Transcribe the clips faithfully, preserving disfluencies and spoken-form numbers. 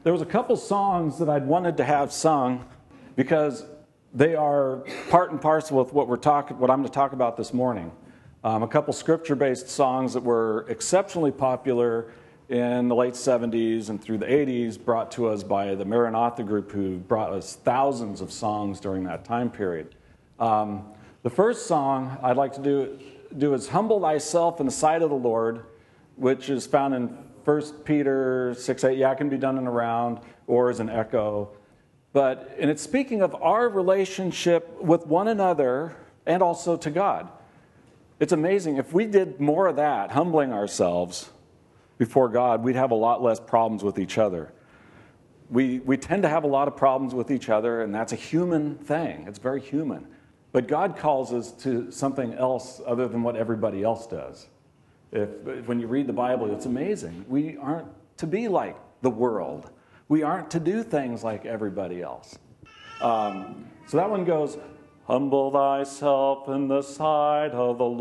there was a couple songs that I'd wanted to have sung because they are part and parcel with what we're talking, what I'm going to talk about this morning. Um, a couple scripture-based songs that were exceptionally popular in the late seventies and through the eighties, brought to us by the Maranatha group, who brought us thousands of songs during that time period. Um, the first song I'd like to do, do is Humble Thyself in the Sight of the Lord, which is found in First Peter six eight. Yeah, it can be done in a round or as an echo. But, and it's speaking of our relationship with one another and also to God. It's amazing. If we did more of that, humbling ourselves before God, we'd have a lot less problems with each other. We, we tend to have a lot of problems with each other, and that's a human thing. It's very human. But God calls us to something else other than what everybody else does. If, if when you read the Bible, it's amazing. We aren't to be like the world. We aren't to do things like everybody else. Um, so that one goes, humble thyself in the sight of the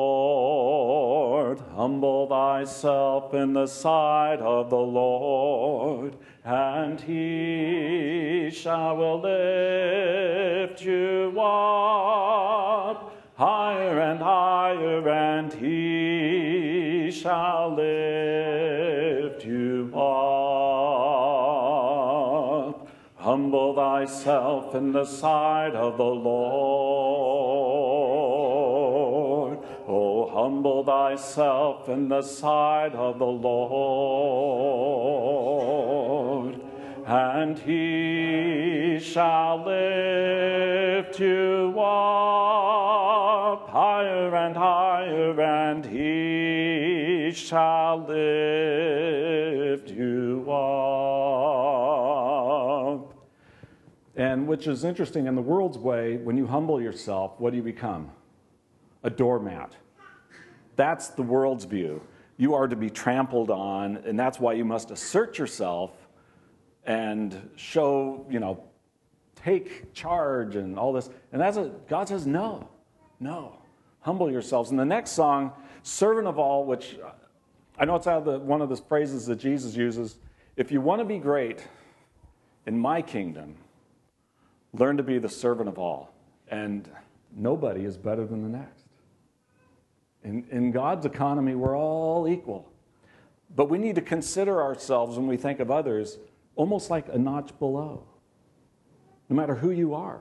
Lord. Humble thyself in the sight of the Lord, and he shall lift you up higher and higher, and he shall lift you up. Humble thyself in the sight of the Lord. Oh, humble thyself in the sight of the Lord, and he shall lift you up higher and higher, and he shall lift you up. And which is interesting, in the world's way, when you humble yourself, what do you become? A doormat. That's the world's view. You are to be trampled on, and that's why you must assert yourself and show, you know, take charge and all this. And that's a, God says, no, no, humble yourselves. And the next song, servant of all, which I know it's out of the, one of the phrases that Jesus uses. If you want to be great in my kingdom, learn to be the servant of all. And nobody is better than the next. In, in God's economy, we're all equal. But we need to consider ourselves when we think of others almost like a notch below, no matter who you are.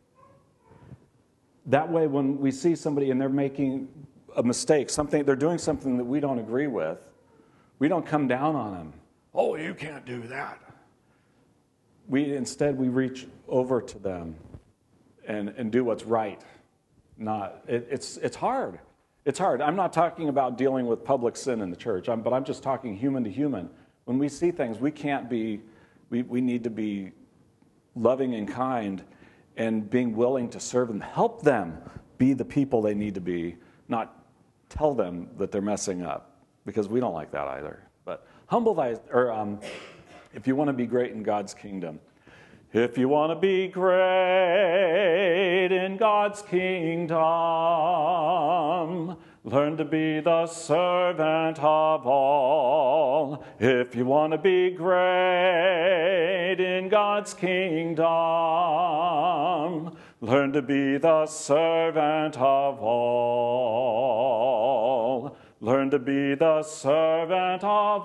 That way, when we see somebody and they're making a mistake, something they're doing something that we don't agree with, we don't come down on them. Oh, you can't do that. We instead we reach over to them and, and do what's right. Not it, it's it's hard. It's hard. I'm not talking about dealing with public sin in the church, I'm, but I'm just talking human to human. When we see things, we can't be. We we need to be loving and kind, and being willing to serve them, help them be the people they need to be, not tell them that they're messing up, because we don't like that either. But humble thy, or um, if you want to be great in God's kingdom, if you want to be great in God's kingdom, learn to be the servant of all. If you want to be great in God's kingdom, learn to be the servant of all. Learn to be the servant of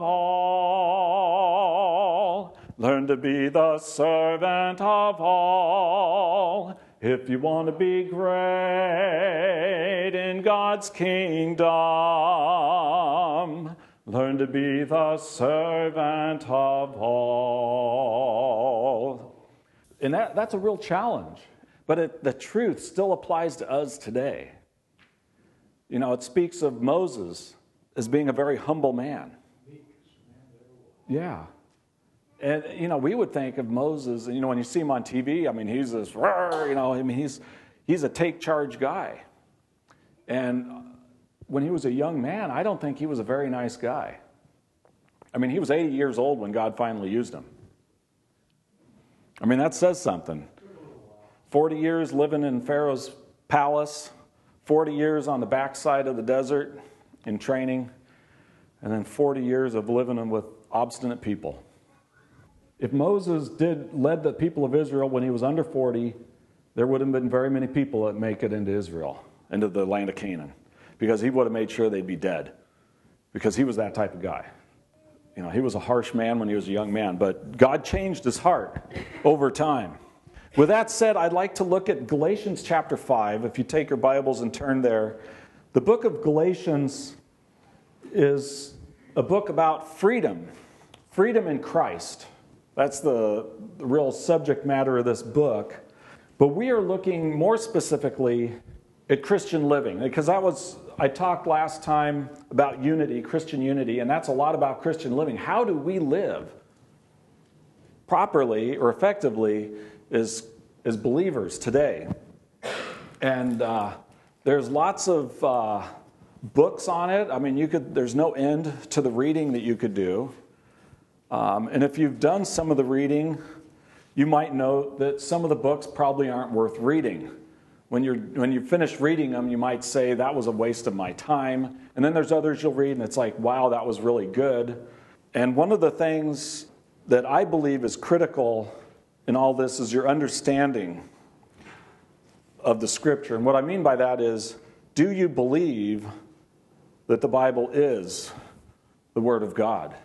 all. Learn to be the servant of all. If you want to be great in God's kingdom, learn to be the servant of all. And that, that's a real challenge. But it, the truth still applies to us today. You know, it speaks of Moses as being a very humble man. Yeah. And, you know, we would think of Moses, you know, when you see him on T V, I mean, he's this, you know, I mean, he's, he's a take-charge guy. And when he was a young man, I don't think he was a very nice guy. I mean, he was eighty years old when God finally used him. I mean, that says something. forty years living in Pharaoh's palace, forty years on the backside of the desert in training, and then forty years of living with obstinate people. If Moses did led the people of Israel when he was under forty, there wouldn't have been very many people that make it into Israel, into the land of Canaan, because he would have made sure they'd be dead, because he was that type of guy. You know, he was a harsh man when he was a young man, but God changed his heart over time. With that said, I'd like to look at Galatians chapter five. If you take your Bibles and turn there, the book of Galatians is a book about freedom, freedom in Christ. That's the, the real subject matter of this book. But we are looking more specifically at Christian living, because that was, I talked last time about unity, Christian unity, and that's a lot about Christian living. How do we live properly or effectively as, as believers today? And uh, there's lots of uh, books on it. I mean, you could. There's no end to the reading that you could do. Um, and if you've done some of the reading, you might know that some of the books probably aren't worth reading. When you're when you finish reading them, you might say, that was a waste of my time. And then there's others you'll read, and it's like, wow, that was really good. And one of the things that I believe is critical in all this is your understanding of the Scripture. And what I mean by that is, do you believe that the Bible is the Word of God?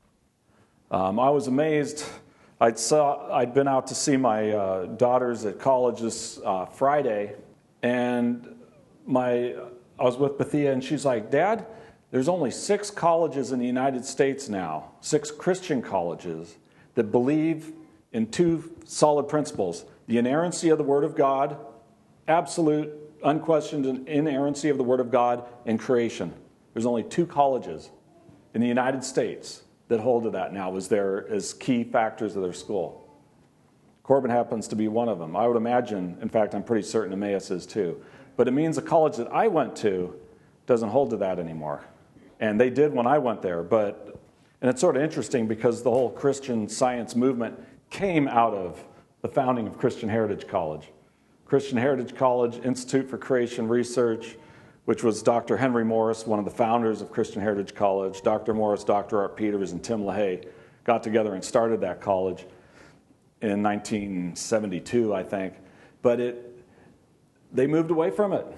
Um, I was amazed. I'd, saw, I'd been out to see my uh, daughters at college this uh, Friday, and my I was with Bethia, and she's like, Dad, there's only six colleges in the United States now, six Christian colleges, that believe in two solid principles: the inerrancy of the Word of God, absolute, unquestioned inerrancy of the Word of God, and creation. There's only two colleges in the United States that hold to that now as their as key factors of their school. Corbin happens to be one of them. I would imagine, in fact, I'm pretty certain Emmaus is too. But it means the college that I went to doesn't hold to that anymore. And they did when I went there. But and it's sort of interesting because the whole Christian Science movement came out of the founding of Christian Heritage College. Christian Heritage College, Institute for Creation Research, which was Doctor Henry Morris, one of the founders of Christian Heritage College. Doctor Morris, Doctor Art Peters, and Tim LaHaye got together and started that college in nineteen seventy-two, I think. But it, they moved away from it.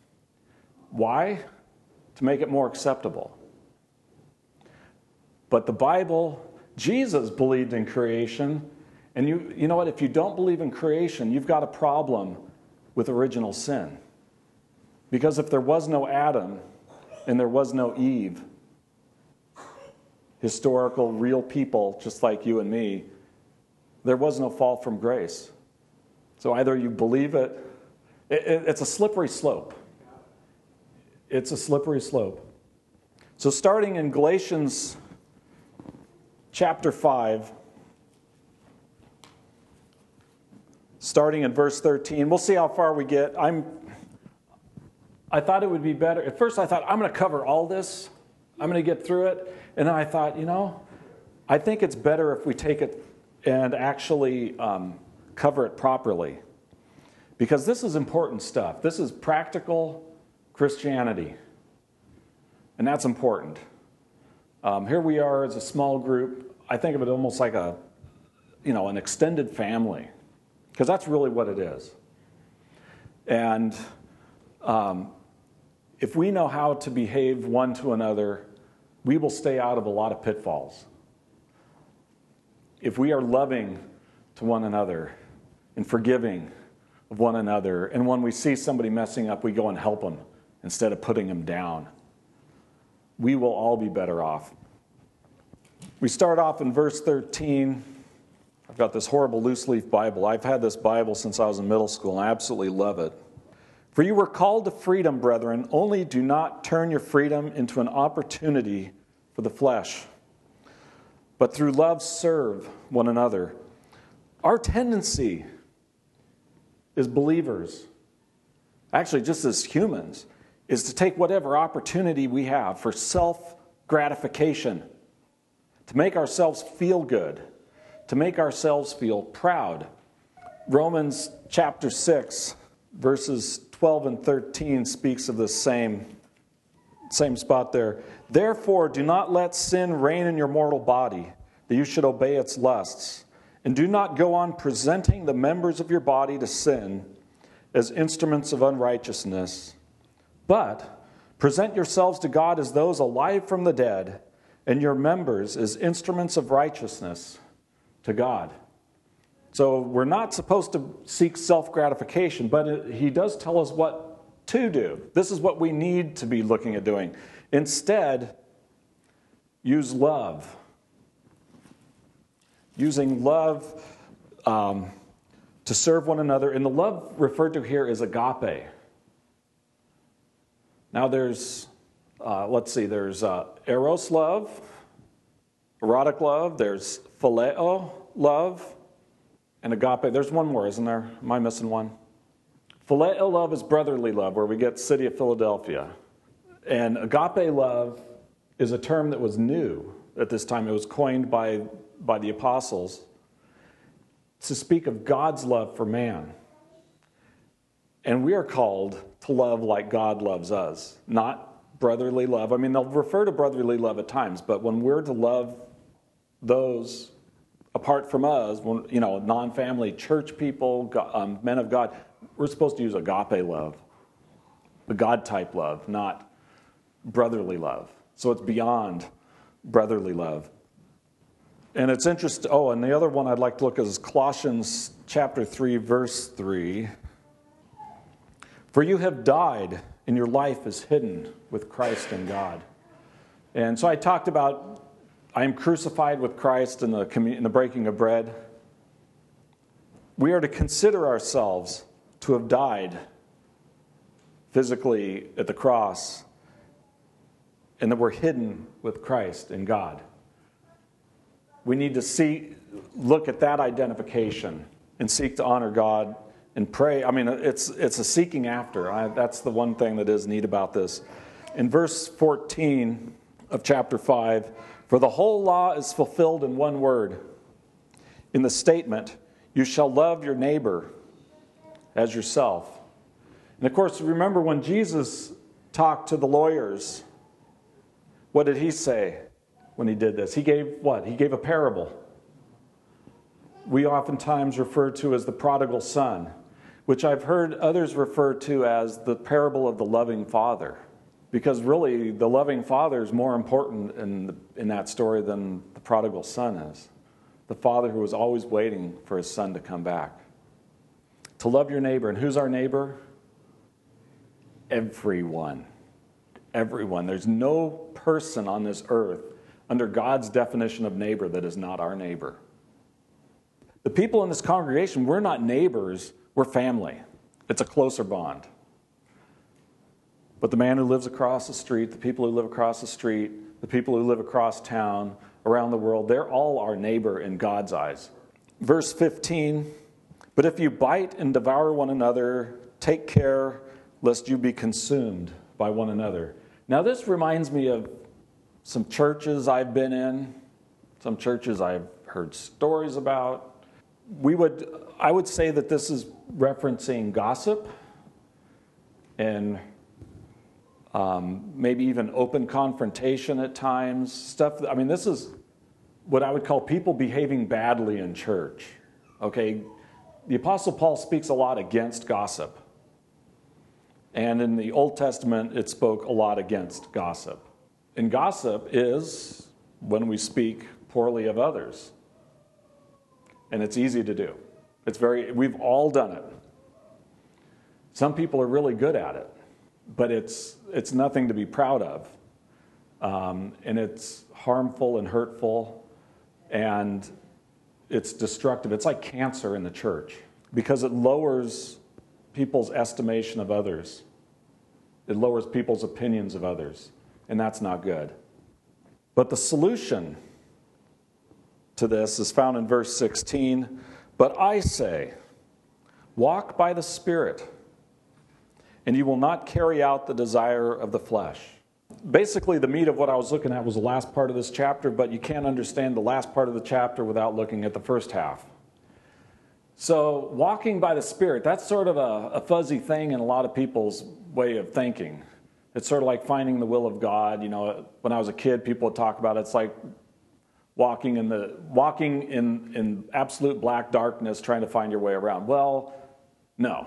Why? To make it more acceptable. But the Bible, Jesus believed in creation. And you, you know what? If you don't believe in creation, you've got a problem with original sin. Because if there was no Adam and there was no Eve, historical, real people just like you and me, there was no fall from grace. So either you believe it, it, it it's a slippery slope. It's a slippery slope. So starting in Galatians chapter five, starting in verse thirteen, we'll see how far we get. I'm I thought it would be better. At first I thought, I'm going to cover all this. I'm going to get through it. And then I thought, you know, I think it's better if we take it and actually um, cover it properly. Because this is important stuff. This is practical Christianity. And that's important. Um, here we are as a small group. I think of it almost like a, you know, an extended family. Because that's really what it is. And um, if we know how to behave one to another, we will stay out of a lot of pitfalls. If we are loving to one another and forgiving of one another, and when we see somebody messing up, we go and help them instead of putting them down, we will all be better off. We start off in verse thirteen. I've got this horrible loose leaf Bible. I've had this Bible since I was in middle school, and I absolutely love it. For you were called to freedom, brethren, only do not turn your freedom into an opportunity for the flesh, but through love serve one another. Our tendency as believers, actually just as humans, is to take whatever opportunity we have for self-gratification, to make ourselves feel good, to make ourselves feel proud. Romans chapter six, verses twelve and thirteen speaks of this same, same spot there. Therefore, do not let sin reign in your mortal body, that you should obey its lusts. And do not go on presenting the members of your body to sin as instruments of unrighteousness, but present yourselves to God as those alive from the dead, and your members as instruments of righteousness to God. So we're not supposed to seek self-gratification, but it, he does tell us what to do. This is what we need to be looking at doing. Instead, use love. Using love um, to serve one another. And the love referred to here is agape. Now there's, uh, let's see, there's uh, eros love, erotic love, there's phileo love, and agape. There's one more, isn't there? Am I missing one? Phileo love is brotherly love, where we get City of Philadelphia. And agape love is a term that was new at this time. It was coined by, by the apostles to speak of God's love for man. And we are called to love like God loves us, not brotherly love. I mean, they'll refer to brotherly love at times, but when we're to love those apart from us, when, you know, non-family church people, um, men of God, we're supposed to use agape love, the God-type love, not brotherly love. So it's beyond brotherly love. And it's interesting, oh, and the other one I'd like to look at is Colossians chapter three, verse three. For you have died, and your life is hidden with Christ in God. And so I talked about, I am crucified with Christ in the, in the breaking of bread. We are to consider ourselves to have died physically at the cross, and that we're hidden with Christ in God. We need to see, look at that identification and seek to honor God and pray. I mean, it's it's a seeking after. I, that's the one thing that is neat about this. In verse fourteen of chapter five, for the whole law is fulfilled in one word, in the statement, you shall love your neighbor as yourself. And of course, remember when Jesus talked to the lawyers, what did he say when he did this? He gave what? He gave a parable. We oftentimes refer to as the prodigal son, which I've heard others refer to as the parable of the loving father. Because really, the loving father is more important in, the, in that story than the prodigal son is. The father who was always waiting for his son to come back. To love your neighbor. And who's our neighbor? Everyone. Everyone. There's no person on this earth under God's definition of neighbor that is not our neighbor. The people in this congregation, we're not neighbors, we're family. It's a closer bond. But the man who lives across the street, the people who live across the street, the people who live across town, around the world, they're all our neighbor in God's eyes. Verse fifteen, but if you bite and devour one another, take care lest you be consumed by one another. Now this reminds me of some churches I've been in, some churches I've heard stories about. We would, I would say that this is referencing gossip and um, maybe even open confrontation at times. Stuff. That, I mean, this is what I would call people behaving badly in church. Okay, the Apostle Paul speaks a lot against gossip, and in the Old Testament, it spoke a lot against gossip. And gossip is when we speak poorly of others. And it's easy to do. It's very, we've all done it. Some people are really good at it, but it's it's nothing to be proud of. Um, and it's harmful and hurtful, and it's destructive. It's like cancer in the church because it lowers people's estimation of others. It lowers people's opinions of others, and that's not good. But the solution to this is found in verse sixteen. But I say, walk by the Spirit, and you will not carry out the desire of the flesh. Basically, the meat of what I was looking at was the last part of this chapter, but you can't understand the last part of the chapter without looking at the first half. So, walking by the Spirit, that's sort of a, a fuzzy thing in a lot of people's way of thinking. It's sort of like finding the will of God. You know, when I was a kid, people would talk about it. It's like walking in the walking in, in absolute black darkness trying to find your way around. Well, no.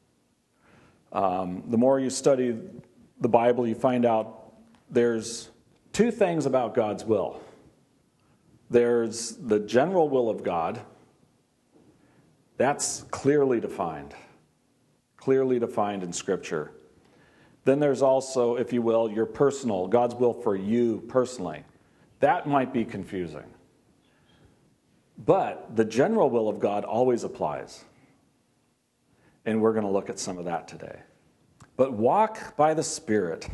Um, the more you study the Bible, you find out there's two things about God's will. There's the general will of God. That's clearly defined. Clearly defined in Scripture. Then there's also, if you will, your personal, God's will for you personally. That might be confusing. But the general will of God always applies. And we're going to look at some of that today. But walk by the Spirit.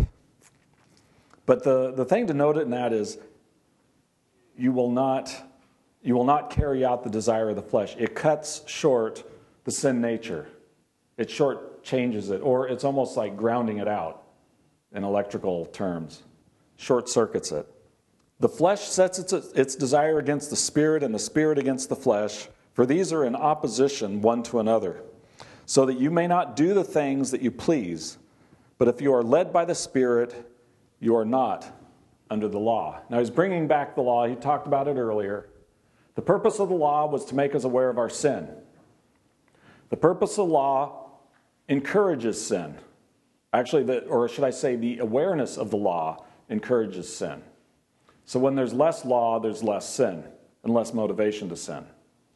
But the, the thing to note in that is you will not you will not carry out the desire of the flesh. It cuts short the sin nature. It short changes it, or it's almost like grounding it out in electrical terms. Short circuits it. The flesh sets its, its desire against the Spirit, and the Spirit against the flesh, for these are in opposition one to another, so that you may not do the things that you please. But if you are led by the Spirit, you are not under the law. Now he's bringing back the law. He talked about it earlier. The purpose of the law was to make us aware of our sin. The purpose of the law encourages sin. Actually, the, or should I say the awareness of the law encourages sin. So when there's less law, there's less sin and less motivation to sin.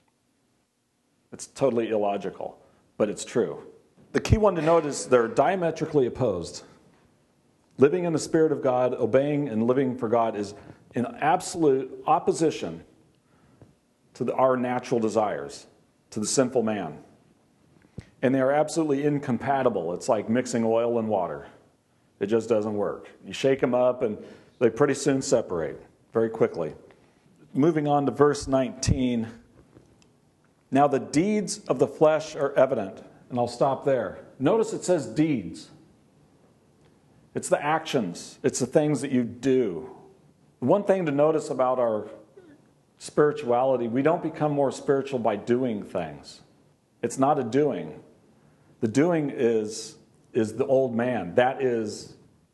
It's totally illogical, but it's true. The key one to note is they're diametrically opposed. Living in the Spirit of God, obeying and living for God is in absolute opposition to the, our natural desires, to the sinful man. And they are absolutely incompatible. It's like mixing oil and water. It just doesn't work. You shake them up and they pretty soon separate very quickly. Moving on to verse nineteen. Now the deeds of the flesh are evident. And I'll stop there. Notice it says deeds. It's the actions. It's the things that you do. One thing to notice about our spirituality, we don't become more spiritual by doing things. It's not a doing. The doing is, is the old man. That is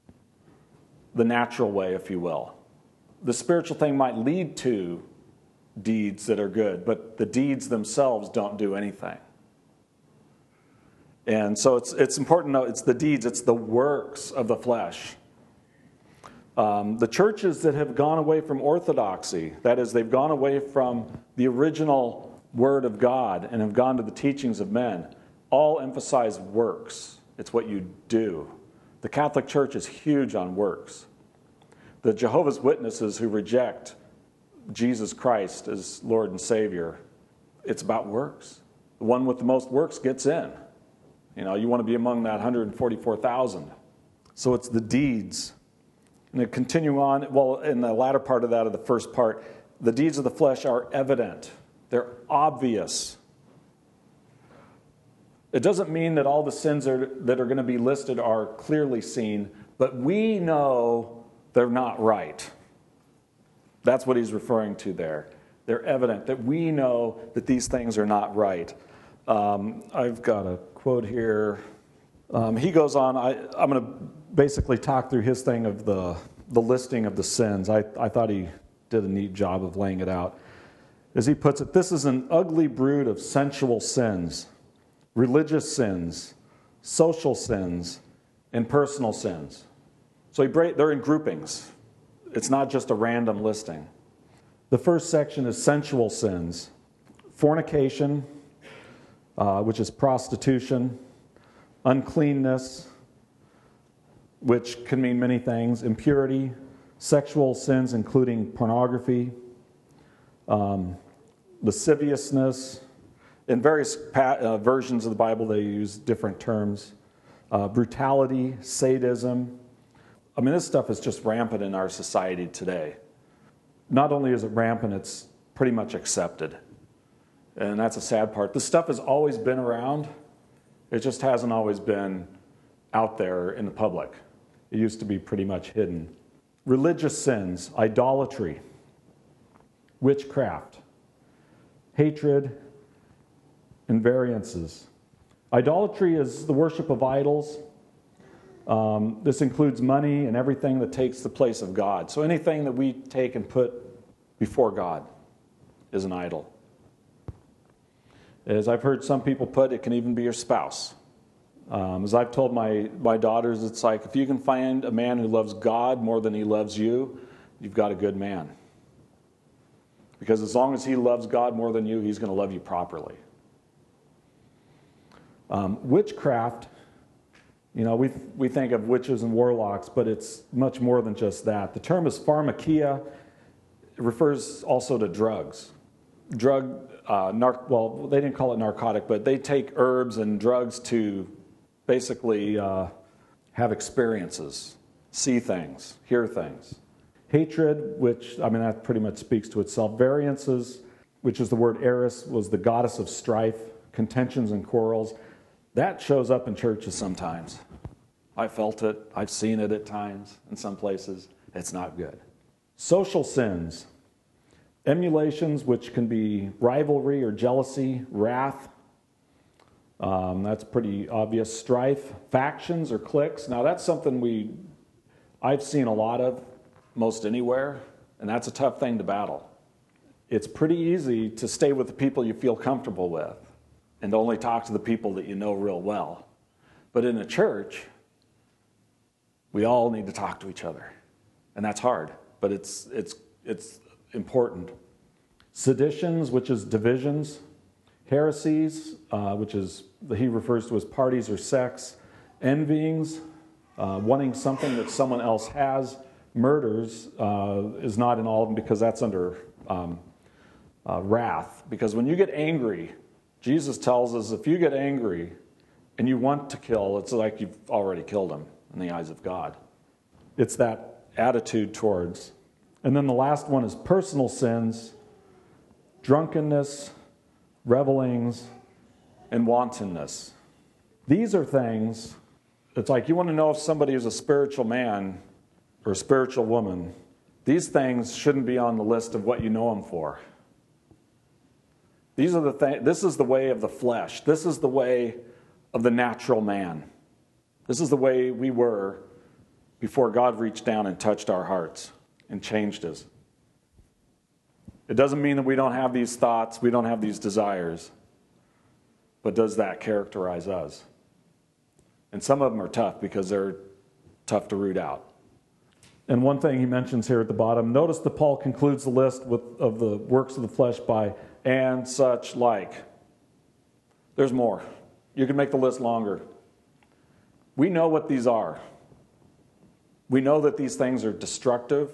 the natural way, if you will. The spiritual thing might lead to deeds that are good, but the deeds themselves don't do anything. And so it's it's important to know it's the deeds, it's the works of the flesh. Um, the churches that have gone away from orthodoxy, that is, they've gone away from the original Word of God and have gone to the teachings of men, all emphasize works. It's what you do. The Catholic Church is huge on works. The Jehovah's Witnesses who reject Jesus Christ as Lord and Savior, it's about works. The one with the most works gets in. You know, you want to be among that one hundred forty-four thousand. So it's the deeds. And to continue on, well, in the latter part of that, of the first part, the deeds of the flesh are evident. They're obvious. It doesn't mean that all the sins are, that are going to be listed are clearly seen, but we know they're not right. That's what he's referring to there. They're evident, that we know that these things are not right. Um, I've got a quote here. Um, he goes on, I, I'm going to basically talk through his thing of the, the listing of the sins. I, I thought he did a neat job of laying it out. As he puts it, this is an ugly brood of sensual sins, religious sins, social sins, and personal sins. So he break, they're in groupings. It's not just a random listing. The first section is sensual sins. Fornication, uh, which is prostitution. Uncleanness, which can mean many things. Impurity, sexual sins including pornography, um, lasciviousness. In various pa- uh, versions of the Bible, they use different terms. Uh, brutality, sadism. I mean, this stuff is just rampant in our society today. Not only is it rampant, it's pretty much accepted. And that's a sad part. This stuff has always been around. It just hasn't always been out there in the public. It used to be pretty much hidden. Religious sins, idolatry, witchcraft, hatred, and variances. Idolatry is the worship of idols. Um, this includes money and everything that takes the place of God. So anything that we take and put before God is an idol. As I've heard some people put, it can even be your spouse. Um, as I've told my, my daughters, it's like if you can find a man who loves God more than he loves you, you've got a good man. Because as long as he loves God more than you, he's going to love you properly. Um, witchcraft, you know, we we think of witches and warlocks, but it's much more than just that. The term is pharmakia. It refers also to drugs. Drug, uh, nar- well, they didn't call it narcotic, but they take herbs and drugs to basically uh, have experiences, see things, hear things. Hatred, which, I mean, that pretty much speaks to itself. Variances, which is the word Eris, was the goddess of strife, contentions and quarrels. That shows up in churches sometimes. I felt it. I've seen it at times in some places. It's not good. Social sins. Emulations, which can be rivalry or jealousy, wrath. Um, that's pretty obvious. Strife. Factions or cliques. Now, that's something we, I've seen a lot of, most anywhere, and that's a tough thing to battle. It's pretty easy to stay with the people you feel comfortable with and to only talk to the people that you know real well. But in a church, we all need to talk to each other. And that's hard, but it's it's it's important. Seditions, which is divisions. Heresies, uh, which is he refers to as parties or sects. Envyings, uh, wanting something that someone else has. Murders uh, is not in all of them because that's under um, uh, wrath. Because when you get angry, Jesus tells us if you get angry and you want to kill, it's like you've already killed him in the eyes of God. It's that attitude towards. And then the last one is personal sins, drunkenness, revelings, and wantonness. These are things, it's like you want to know if somebody is a spiritual man or a spiritual woman. These things shouldn't be on the list of what you know them for. These are the th- This is the way of the flesh. This is the way of the natural man. This is the way we were before God reached down and touched our hearts and changed us. It doesn't mean that we don't have these thoughts, we don't have these desires, but does that characterize us? And some of them are tough because they're tough to root out. And one thing he mentions here at the bottom, notice that Paul concludes the list with, of the works of the flesh by and such like. There's more. You can make the list longer. We know what these are. We know that these things are destructive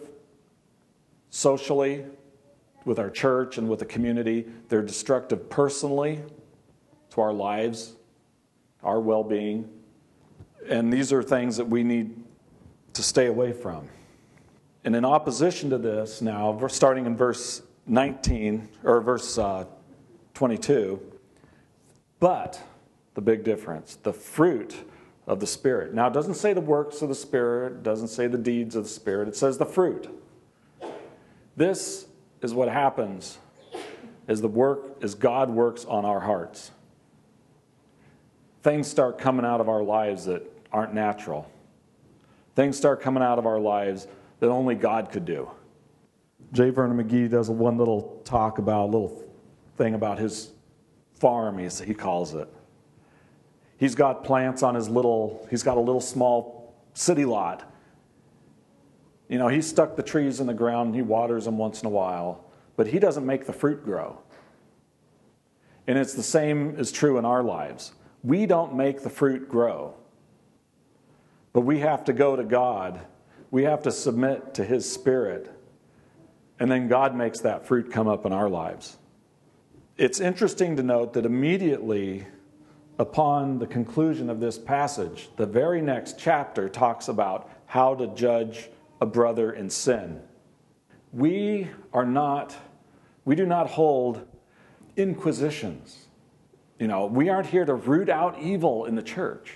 socially, with our church and with the community. They're destructive personally to our lives, our well-being. And these are things that we need to stay away from. And in opposition to this, now, we're starting in verse nineteen, or verse uh, twenty-two, but the big difference, the fruit of the Spirit. Now, it doesn't say the works of the Spirit, it doesn't say the deeds of the Spirit, it says the fruit. This is what happens as the work, as God works on our hearts. Things start coming out of our lives that aren't natural. Things start coming out of our lives that only God could do. J. Vernon McGee does a one little talk about, a little thing about his farm, he calls it. He's got plants on his little, he's got a little small city lot. You know, he stuck the trees in the ground and he waters them once in a while, but he doesn't make the fruit grow. And it's the same is true in our lives. We don't make the fruit grow, but we have to go to God. We have to submit to His Spirit, and then God makes that fruit come up in our lives. It's interesting to note that immediately upon the conclusion of this passage, the very next chapter talks about how to judge a brother in sin. We are not, we do not hold inquisitions. You know, we aren't here to root out evil in the church.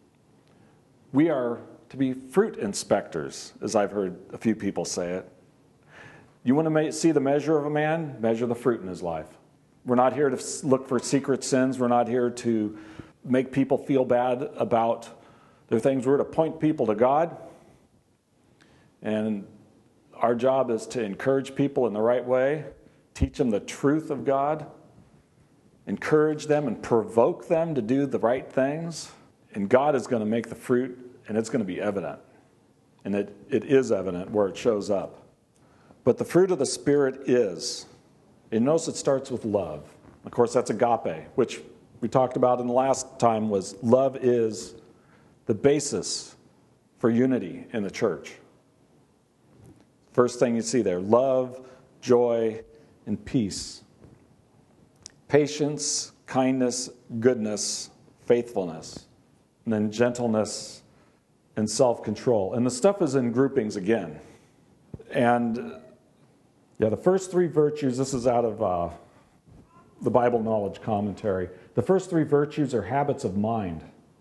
We are to be fruit inspectors, as I've heard a few people say it. You want to see the measure of a man? Measure the fruit in his life. We're not here to look for secret sins. We're not here to make people feel bad about their things. We're to point people to God. And Our job is to encourage people in the right way, teach them the truth of God, encourage them and provoke them to do the right things. And God is going to make the fruit, and it's going to be evident. And it, it is evident where it shows up. But the fruit of the Spirit is, and notice it starts with love. Of course, that's agape, which we talked about in the last time, was love is the basis for unity in the church. First thing you see there, love, joy, and peace. Patience, kindness, goodness, faithfulness, and then gentleness and self-control. And the stuff is in groupings again. And yeah, the first three virtues, this is out of uh, the Bible Knowledge Commentary. The first three virtues are habits of mind,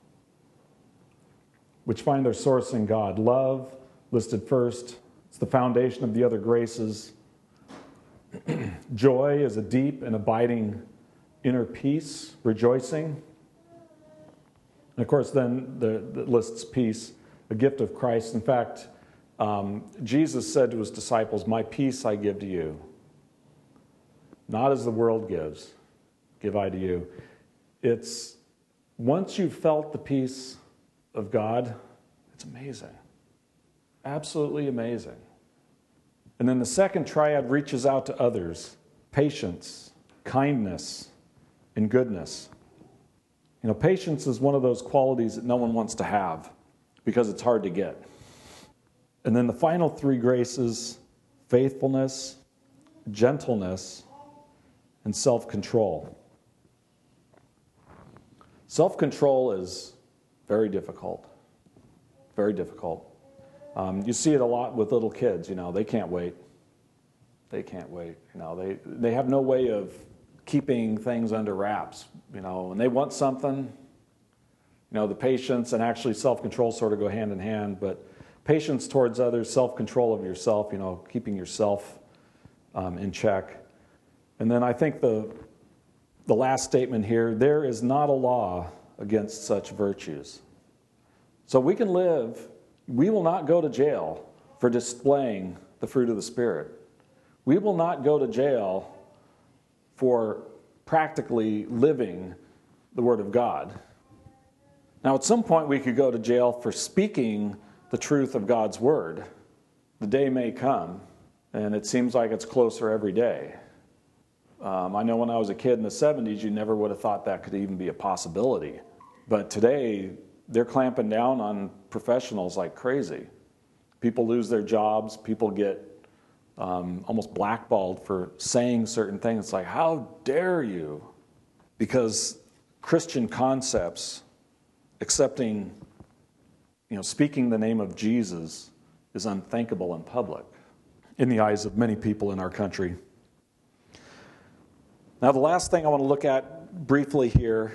which find their source in God. Love, listed first. It's the foundation of the other graces. Joy is a deep and abiding inner peace, rejoicing. And of course, then the, the lists peace, a gift of Christ. In fact, um, Jesus said to his disciples, "My peace I give to you. Not as the world gives, give I to you." It's, once you've felt the peace of God, it's amazing. Absolutely amazing. And then the second triad reaches out to others. Patience, kindness, and goodness. You know, patience is one of those qualities that no one wants to have because it's hard to get. And then the final three graces, faithfulness, gentleness, and self-control. Self-control is very difficult. Very difficult. Um, you see it a lot with little kids, you know, they can't wait. They can't wait. You know, they, they have no way of keeping things under wraps. You know, when they want something, you know, the patience and actually self-control sort of go hand in hand, but patience towards others, self-control of yourself, you know, keeping yourself um, in check. And then I think the, the last statement here, there is not a law against such virtues. So we can live, we will not go to jail for displaying the fruit of the Spirit. We will not go to jail for practically living the Word of God. Now, at some point, we could go to jail for speaking the truth of God's Word. The day may come, and it seems like it's closer every day. Um, I know when I was a kid in the seventies, you never would have thought that could even be a possibility. But today, they're clamping down on professionals like crazy. People lose their jobs. People get um, almost blackballed for saying certain things. It's like, how dare you? Because Christian concepts, accepting, you know, speaking the name of Jesus is unthinkable in public in the eyes of many people in our country. Now, the last thing I want to look at briefly here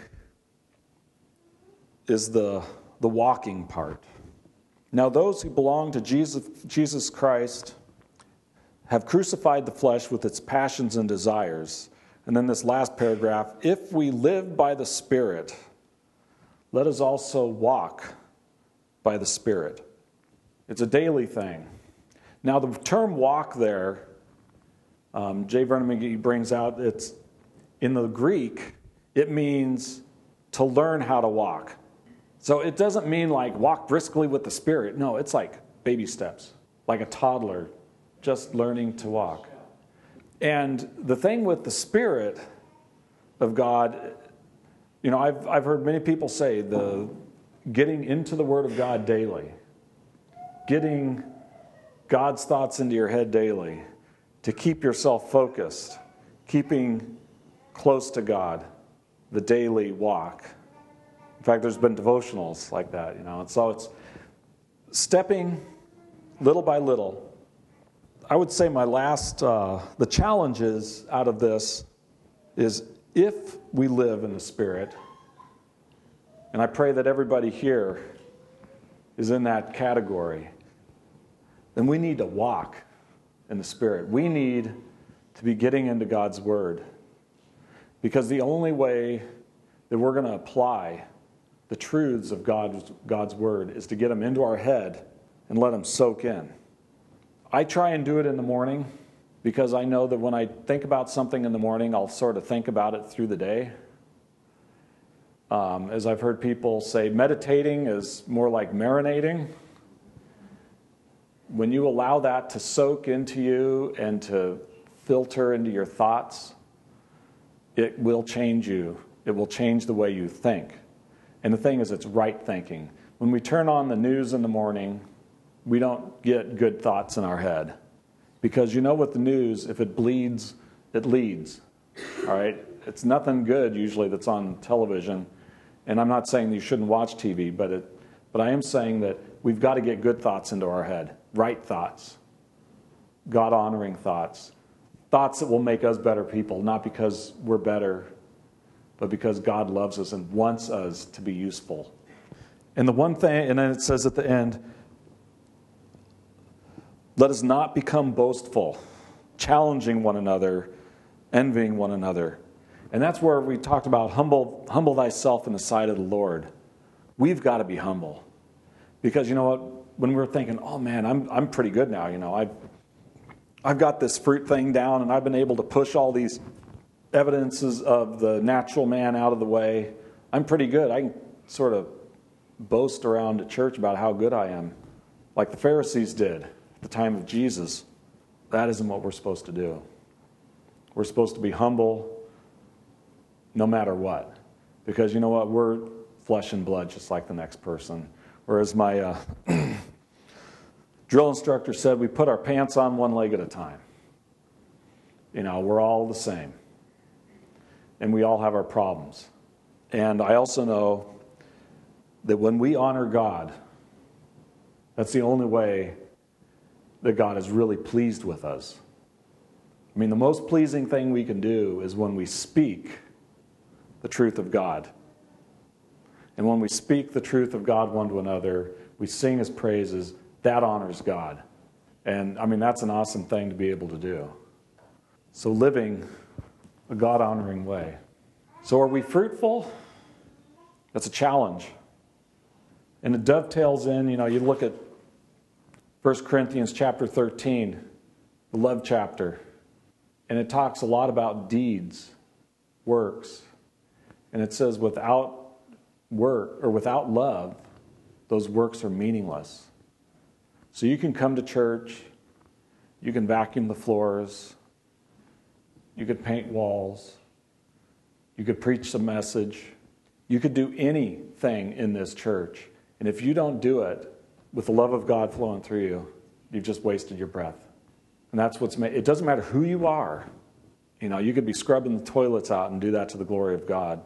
is the, the walking part. Now, those who belong to Jesus, Jesus Christ have crucified the flesh with its passions and desires. And then this last paragraph, if we live by the Spirit, let us also walk by the Spirit. It's a daily thing. Now, the term walk there, um, J. Vernon McGee brings out, it's in the Greek, it means to learn how to walk. So it doesn't mean like walk briskly with the Spirit. No, it's like baby steps, like a toddler just learning to walk. And the thing with the Spirit of God, you know, I've, I've heard many people say the getting into the Word of God daily, getting God's thoughts into your head daily, to keep yourself focused, keeping close to God, the daily walk. In fact, there's been devotionals like that, you know, and so it's stepping little by little. I would say my last, uh, the challenges out of this is if we live in the Spirit, and I pray that everybody here is in that category, then we need to walk in the Spirit. We need to be getting into God's Word. Because the only way that we're going to apply the truths of God's, God's Word is to get them into our head and let them soak in. I try and do it in the morning because I know that when I think about something in the morning, I'll sort of think about it through the day. Um, as I've heard people say, meditating is more like marinating. When you allow that to soak into you and to filter into your thoughts, it will change you. It will change the way you think. And the thing is, it's right thinking. When we turn on the news in the morning, we don't get good thoughts in our head. Because you know with the news, if it bleeds, it leads. All right? It's nothing good usually that's on television. And I'm not saying that you shouldn't watch T V, but it, but I am saying that we've got to get good thoughts into our head. Right thoughts. God-honoring thoughts. Thoughts that will make us better people, not because we're better, but because God loves us and wants us to be useful. And the one thing, and then it says at the end, let us not become boastful, challenging one another, envying one another. And that's where we talked about humble, humble thyself in the sight of the Lord. We've got to be humble. Because you know what? When we're thinking, oh man, I'm I'm pretty good now, you know, I've I've got this fruit thing down and I've been able to push all these evidences of the natural man out of the way. I'm pretty good. I can sort of boast around at church about how good I am, like the Pharisees did at the time of Jesus. That isn't what we're supposed to do. We're supposed to be humble no matter what. Because you know what? We're flesh and blood just like the next person. Whereas my uh, drill instructor said, we put our pants on one leg at a time. You know, we're all the same. And we all have our problems. And I also know that when we honor God, that's the only way that God is really pleased with us. I mean, the most pleasing thing we can do is when we speak the truth of God. And when we speak the truth of God one to another, we sing His praises, that honors God. And I mean, that's an awesome thing to be able to do. So living a God-honoring way. So are we fruitful? That's a challenge. And it dovetails in, you know, you look at First Corinthians chapter thirteen, the love chapter, and it talks a lot about deeds, works. And it says without work or without love, those works are meaningless. So you can come to church, you can vacuum the floors, you could paint walls, you could preach the message, you could do anything in this church. And if you don't do it with the love of God flowing through you, you've just wasted your breath. And that's what's made. It doesn't matter who you are. You know, you could be scrubbing the toilets out and do that to the glory of God.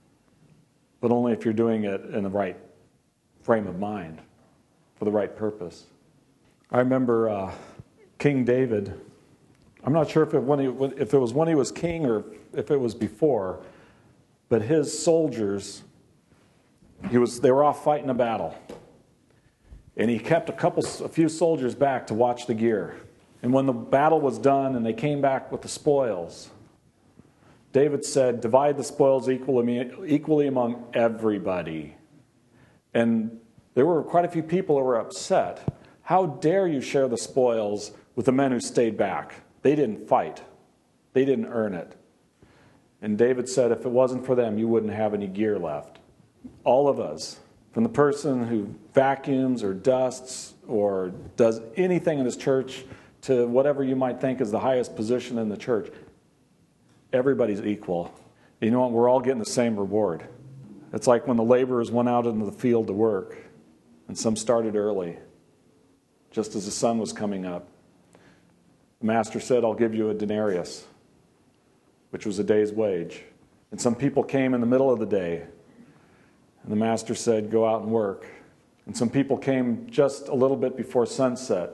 But only if you're doing it in the right frame of mind, for the right purpose. I remember uh, King David. I'm not sure if it, when he, if it was when he was king or if it was before, but his soldiers, he was they were off fighting a battle. And he kept a couple, a few soldiers back to watch the gear. And when the battle was done and they came back with the spoils, David said, divide the spoils equally, equally among everybody. And there were quite a few people who were upset. How dare you share the spoils with the men who stayed back? They didn't fight. They didn't earn it. And David said, if it wasn't for them, you wouldn't have any gear left. All of us, from the person who vacuums or dusts or does anything in this church to whatever you might think is the highest position in the church, everybody's equal. You know what? We're all getting the same reward. It's like when the laborers went out into the field to work, and some started early, just as the sun was coming up. The master said, I'll give you a denarius, which was a day's wage. And some people came in the middle of the day, and the master said, go out and work. And some people came just a little bit before sunset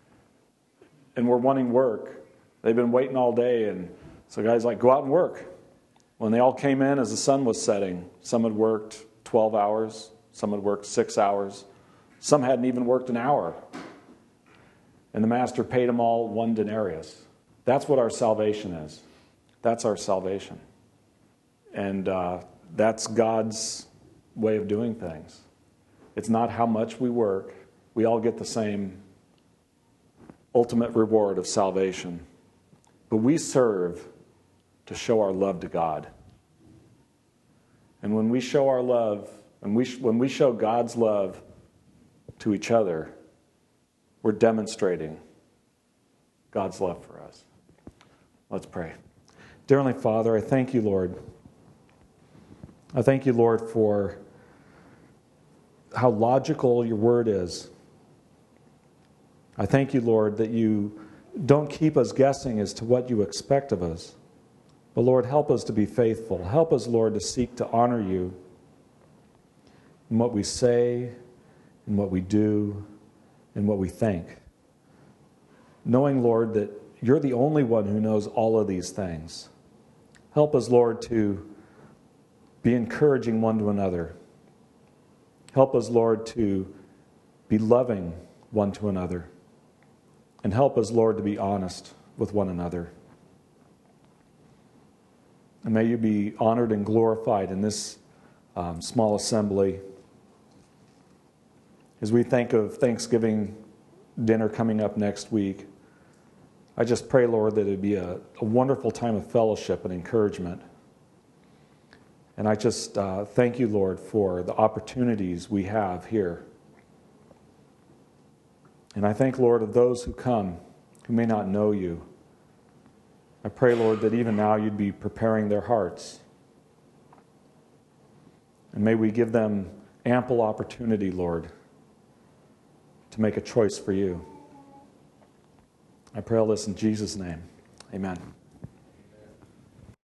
and were wanting work. They've been waiting all day, and so the guy's like, go out and work. When they all came in as the sun was setting, some had worked twelve hours, some had worked six hours, some hadn't even worked an hour. And the master paid them all one denarius. That's what our salvation is. That's our salvation. And uh, that's God's way of doing things. It's not how much we work. We all get the same ultimate reward of salvation. But we serve to show our love to God. And when we show our love, and we, when we show God's love to each other, we're demonstrating God's love for us. Let's pray. Dear Heavenly Father, I thank you, Lord. I thank you, Lord, for how logical your word is. I thank you, Lord, that you don't keep us guessing as to what you expect of us. But Lord, help us to be faithful. Help us, Lord, to seek to honor you in what we say, in what we do, in what we think. Knowing, Lord, that you're the only one who knows all of these things. Help us, Lord, to be encouraging one to another. Help us, Lord, to be loving one to another. And help us, Lord, to be honest with one another. And may you be honored and glorified in this um, small assembly. As we think of Thanksgiving dinner coming up next week, I just pray, Lord, that it be a, a wonderful time of fellowship and encouragement. And I just uh, thank you, Lord, for the opportunities we have here. And I thank, Lord, of those who come who may not know you. I pray, Lord, that even now you'd be preparing their hearts. And may we give them ample opportunity, Lord, to make a choice for you. I pray all this in Jesus' name. Amen.